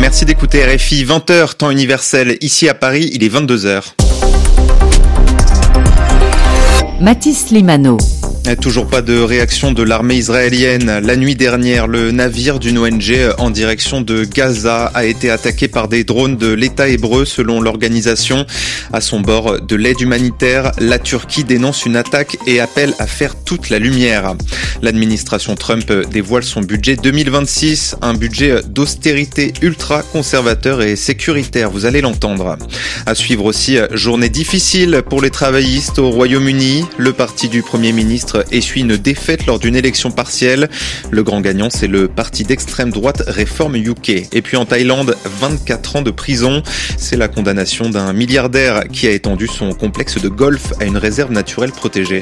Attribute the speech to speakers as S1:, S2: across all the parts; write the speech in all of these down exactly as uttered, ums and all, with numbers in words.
S1: Merci d'écouter R F I, vingt heures, temps universel. Ici à Paris, il est vingt-deux heures.
S2: Mathis Limano.
S1: Toujours pas de réaction de l'armée israélienne. La nuit dernière, le navire d'une O N G en direction de Gaza a été attaqué par des drones de l'État hébreu selon l'organisation. À son bord de l'aide humanitaire, la Turquie dénonce une attaque et appelle à faire toute la lumière. L'administration Trump dévoile son budget deux mille vingt-six, un budget d'austérité ultra-conservateur et sécuritaire, vous allez l'entendre. À suivre aussi, journée difficile pour les travaillistes au Royaume-Uni. Le parti du Premier ministre essuie une défaite lors d'une élection partielle. Le grand gagnant, c'est le parti d'extrême droite Reform U K. Et puis en Thaïlande, vingt-quatre ans de prison. C'est la condamnation d'un milliardaire qui a étendu son complexe de golf à une réserve naturelle protégée.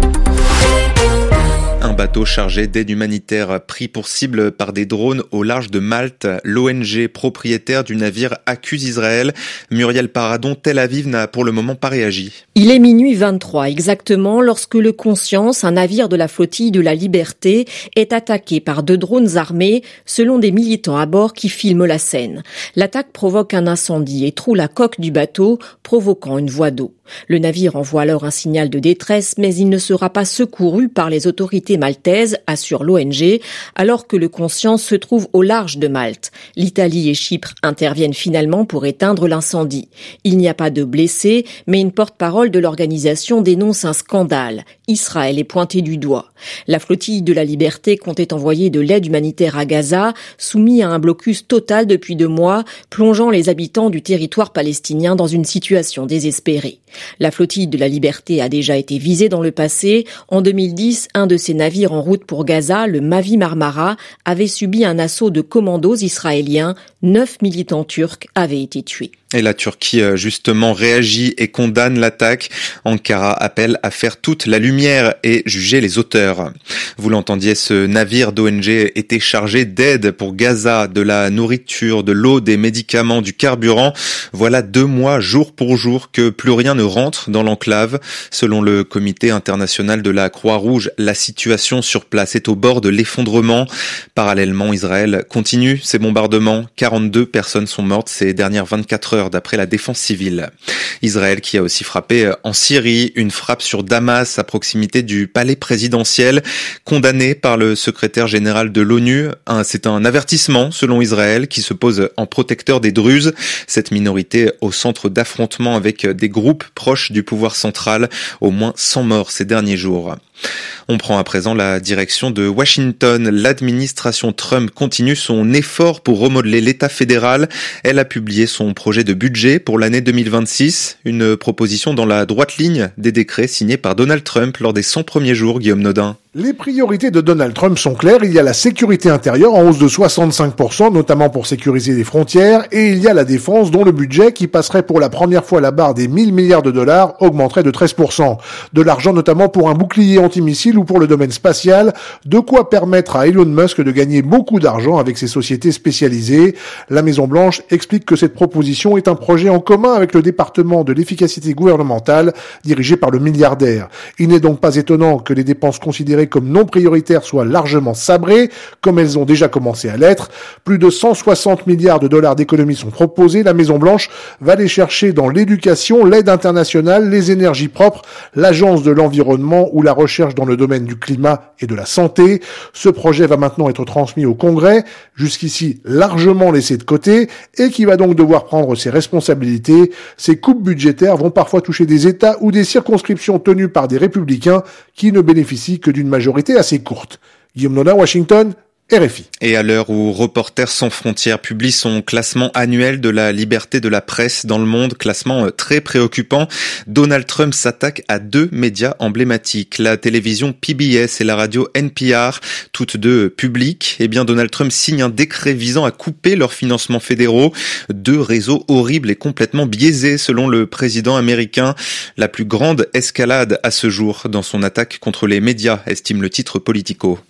S1: Un bateau chargé d'aide humanitaire pris pour cible par des drones au large de Malte. L'O N G propriétaire du navire accuse Israël. Muriel Paradon, Tel Aviv n'a pour le moment pas réagi.
S3: Il est minuit vingt-trois exactement lorsque le Conscience, un navire de la flottille de la Liberté, est attaqué par deux drones armés selon des militants à bord qui filment la scène. L'attaque provoque un incendie et troue la coque du bateau, provoquant une voie d'eau. Le navire envoie alors un signal de détresse, mais il ne sera pas secouru par les autorités maltaises, assure l'O N G, alors que le Conscience se trouve au large de Malte. L'Italie et Chypre interviennent finalement pour éteindre l'incendie. Il n'y a pas de blessés, mais une porte-parole de l'organisation dénonce un scandale. Israël est pointé du doigt. La flottille de la Liberté comptait envoyer de l'aide humanitaire à Gaza, soumis à un blocus total depuis deux mois, plongeant les habitants du territoire palestinien dans une situation désespérée. La flottille de la Liberté a déjà été visée dans le passé. En deux mille dix, un de ses navires en route pour Gaza, le Mavi Marmara, avait subi un assaut de commandos israéliens. Neuf militants turcs avaient été tués.
S1: Et la Turquie, justement, réagit et condamne l'attaque. Ankara appelle à faire toute la lumière et juger les auteurs. Vous l'entendiez, ce navire d'O N G était chargé d'aide pour Gaza, de la nourriture, de l'eau, des médicaments, du carburant. Voilà deux mois, jour pour jour, que plus rien ne rentre dans l'enclave. Selon le comité international de la Croix-Rouge, la situation sur place est au bord de l'effondrement. Parallèlement, Israël continue ses bombardements. quarante-deux personnes sont mortes ces dernières vingt-quatre heures. D'après la défense civile. Israël qui a aussi frappé en Syrie, une frappe sur Damas à proximité du palais présidentiel, condamné par le secrétaire général de l'ONU. C'est un avertissement selon Israël qui se pose en protecteur des Druzes, cette minorité au centre d'affrontements avec des groupes proches du pouvoir central, au moins cent morts ces derniers jours. On prend à présent la direction de Washington. L'administration Trump continue son effort pour remodeler l'État fédéral. Elle a publié son projet de budget pour l'année deux mille vingt-six, une proposition dans la droite ligne des décrets signés par Donald Trump lors des cent premiers jours, Guillaume Nodin.
S4: Les priorités de Donald Trump sont claires. Il y a la sécurité intérieure en hausse de soixante-cinq pour cent, notamment pour sécuriser les frontières, et il y a la défense dont le budget, qui passerait pour la première fois la barre des mille milliards de dollars, augmenterait de treize pour cent. De l'argent notamment pour un bouclier antimissile ou pour le domaine spatial, de quoi permettre à Elon Musk de gagner beaucoup d'argent avec ses sociétés spécialisées. La Maison-Blanche explique que cette proposition est un projet en commun avec le département de l'efficacité gouvernementale, dirigé par le milliardaire. Il n'est donc pas étonnant que les dépenses considérées comme non prioritaires soient largement sabrées, comme elles ont déjà commencé à l'être. Plus de cent soixante milliards de dollars d'économies sont proposés. La Maison-Blanche va les chercher dans l'éducation, l'aide internationale, les énergies propres, l'agence de l'environnement ou la recherche dans le domaine du climat et de la santé. Ce projet va maintenant être transmis au Congrès, jusqu'ici largement laissé de côté, et qui va donc devoir prendre ses responsabilités. Ces coupes budgétaires vont parfois toucher des États ou des circonscriptions tenues par des républicains qui ne bénéficient que d'une majorité assez courte. Guillaume Nodin, Washington, R F I.
S1: Et à l'heure où Reporters sans frontières publie son classement annuel de la liberté de la presse dans le monde, classement très préoccupant, Donald Trump s'attaque à deux médias emblématiques, la télévision P B S et la radio N P R, toutes deux publiques. Eh bien, Donald Trump signe un décret visant à couper leurs financements fédéraux. Deux réseaux horribles et complètement biaisés, selon le président américain. La plus grande escalade à ce jour dans son attaque contre les médias, estime le titre Politico.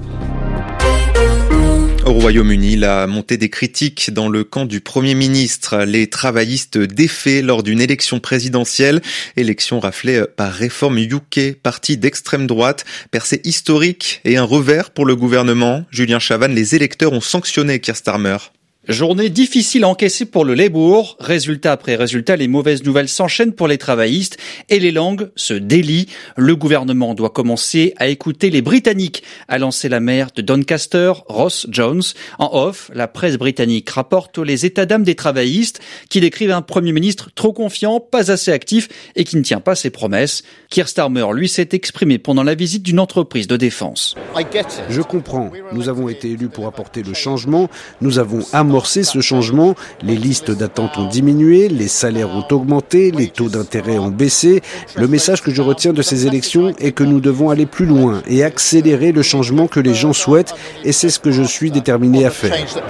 S1: Au Royaume-Uni, la montée des critiques dans le camp du Premier ministre, les travaillistes défaits lors d'une élection présidentielle, élection raflée par Reform U K, parti d'extrême droite, percée historique et un revers pour le gouvernement. Julien Chavannes, les électeurs ont sanctionné Keir Starmer.
S5: Journée difficile à encaisser pour le Labour. Résultat après résultat, les mauvaises nouvelles s'enchaînent pour les travaillistes et les langues se délient. Le gouvernement doit commencer à écouter les Britanniques, a lancé la maire de Doncaster, Ross Jones. En off, la presse britannique rapporte les états d'âme des travaillistes qui décrivent un Premier ministre trop confiant, pas assez actif et qui ne tient pas ses promesses. Keir Starmer, lui, s'est exprimé pendant la visite d'une entreprise de défense.
S6: Je comprends. Nous avons été élus pour apporter le changement. Nous avons amorcé ce changement. Les listes d'attente ont diminué, les salaires ont augmenté, les taux d'intérêt ont baissé. Le message que je retiens de ces élections est que nous devons aller plus loin et accélérer le changement que les gens souhaitent, et c'est ce que je suis déterminé à faire.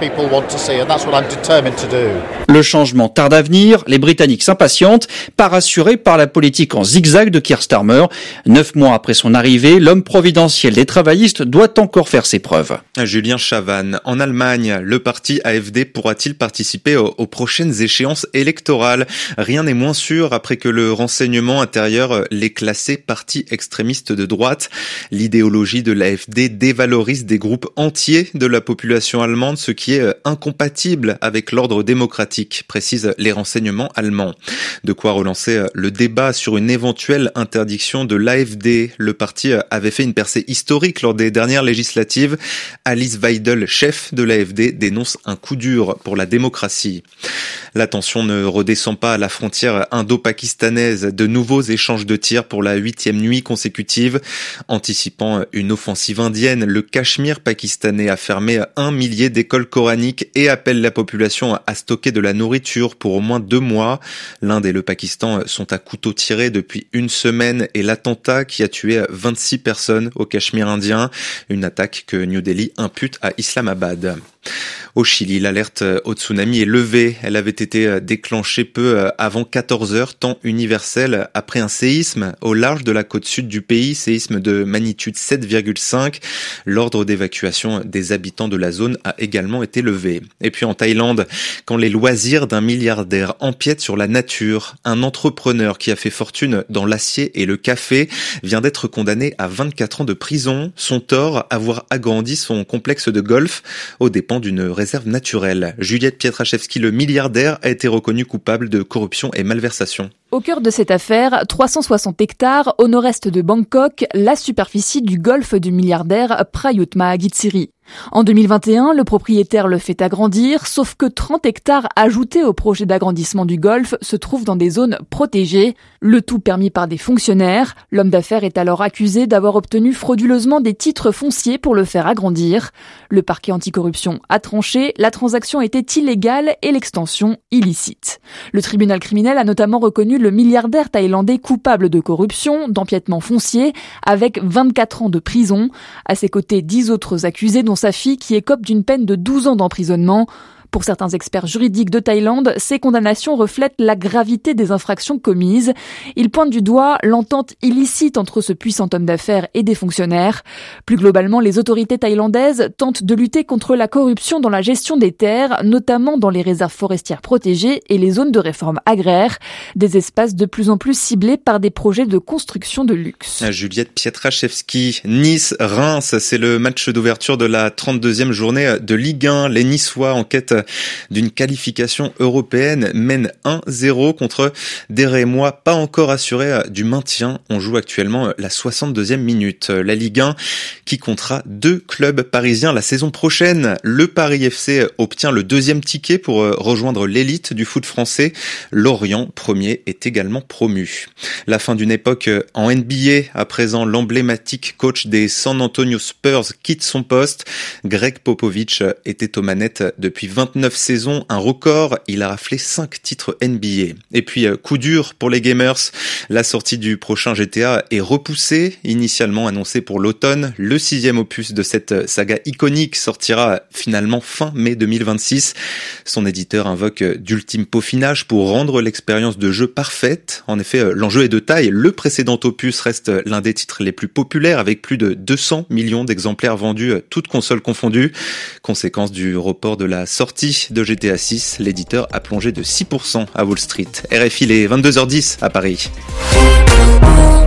S5: Le changement tarde à venir, les Britanniques s'impatientent, pas rassurés par la politique en zigzag de Keir Starmer. Neuf mois après son arrivée, l'homme providentiel des travaillistes doit encore faire ses preuves.
S1: Julien Chavannes, en Allemagne, le parti A F D pourra-t-il participer aux, aux prochaines échéances électorales ? Rien n'est moins sûr après que le renseignement intérieur l'ait classé parti extrémiste de droite. L'idéologie de l'A F D dévalorise des groupes entiers de la population allemande, ce qui est incompatible avec l'ordre démocratique, précisent les renseignements allemands. De quoi relancer le débat sur une éventuelle interdiction de l'A F D. Le parti avait fait une percée historique lors des dernières législatives. Alice Weidel, chef de l'A F D, dénonce un coup dur pour la démocratie. La tension ne redescend pas à la frontière indo-pakistanaise. De nouveaux échanges de tirs pour la huitième nuit consécutive. Anticipant une offensive indienne, le Cachemire pakistanais a fermé un millier d'écoles coraniques et appelle la population à stocker de la nourriture pour au moins deux mois. L'Inde et le Pakistan sont à couteau tiré depuis une semaine et l'attentat qui a tué vingt-six personnes au Cachemire indien. Une attaque que New Delhi impute à Islamabad. Au Chili, l'alerte au tsunami est levée. Elle avait été déclenchée peu avant quatorze heures, temps universel, après un séisme au large de la côte sud du pays, séisme de magnitude sept virgule cinq. L'ordre d'évacuation des habitants de la zone a également été levé. Et puis en Thaïlande, quand les loisirs d'un milliardaire empiètent sur la nature, un entrepreneur qui a fait fortune dans l'acier et le café vient d'être condamné à vingt-quatre ans de prison. Son tort, avoir agrandi son complexe de golf aux dépens d'une réserve naturelle. Juliette Pietraszewski, le milliardaire, a été reconnu coupable de corruption et malversation.
S7: Au cœur de cette affaire, trois cent soixante hectares au nord-est de Bangkok, la superficie du golfe du milliardaire Prayut Mahagitsiri. En deux mille vingt et un, le propriétaire le fait agrandir, sauf que trente hectares ajoutés au projet d'agrandissement du golfe se trouvent dans des zones protégées, le tout permis par des fonctionnaires. L'homme d'affaires est alors accusé d'avoir obtenu frauduleusement des titres fonciers pour le faire agrandir. Le parquet anticorruption a tranché, la transaction était illégale et l'extension illicite. Le tribunal criminel a notamment reconnu le milliardaire thaïlandais coupable de corruption, d'empiètement foncier, avec vingt-quatre ans de prison. À ses côtés, dix autres accusés, dont sa fille qui écope d'une peine de douze ans d'emprisonnement. Pour certains experts juridiques de Thaïlande, ces condamnations reflètent la gravité des infractions commises. Ils pointent du doigt l'entente illicite entre ce puissant homme d'affaires et des fonctionnaires. Plus globalement, les autorités thaïlandaises tentent de lutter contre la corruption dans la gestion des terres, notamment dans les réserves forestières protégées et les zones de réforme agraire, des espaces de plus en plus ciblés par des projets de construction de luxe.
S1: Juliette Pietraszewski, Nice, Reims, c'est le match d'ouverture de la trente-deuxième journée de Ligue un. Les Niçois en quête d'une qualification européenne mène un zéro contre des Rémois pas encore assurés du maintien. On joue actuellement la soixante-deuxième minute. La Ligue un qui comptera deux clubs parisiens la saison prochaine. Le Paris F C obtient le deuxième ticket pour rejoindre l'élite du foot français. Lorient, premier, est également promu. La fin d'une époque en N B A. À présent, l'emblématique coach des San Antonio Spurs quitte son poste. Greg Popovich était aux manettes depuis vingt-neuf saisons, un record. Il a raflé cinq titres N B A. Et puis, coup dur pour les gamers. La sortie du prochain G T A est repoussée, initialement annoncée pour l'automne. Le sixième opus de cette saga iconique sortira finalement fin mai deux mille vingt-six. Son éditeur invoque d'ultimes peaufinages pour rendre l'expérience de jeu parfaite. En effet, l'enjeu est de taille. Le précédent opus reste l'un des titres les plus populaires avec plus de deux cents millions d'exemplaires vendus, toutes consoles confondues. Conséquence du report de la sortie de G T A six, l'éditeur a plongé de six pour cent à Wall Street. R F I, les vingt-deux heures dix à Paris.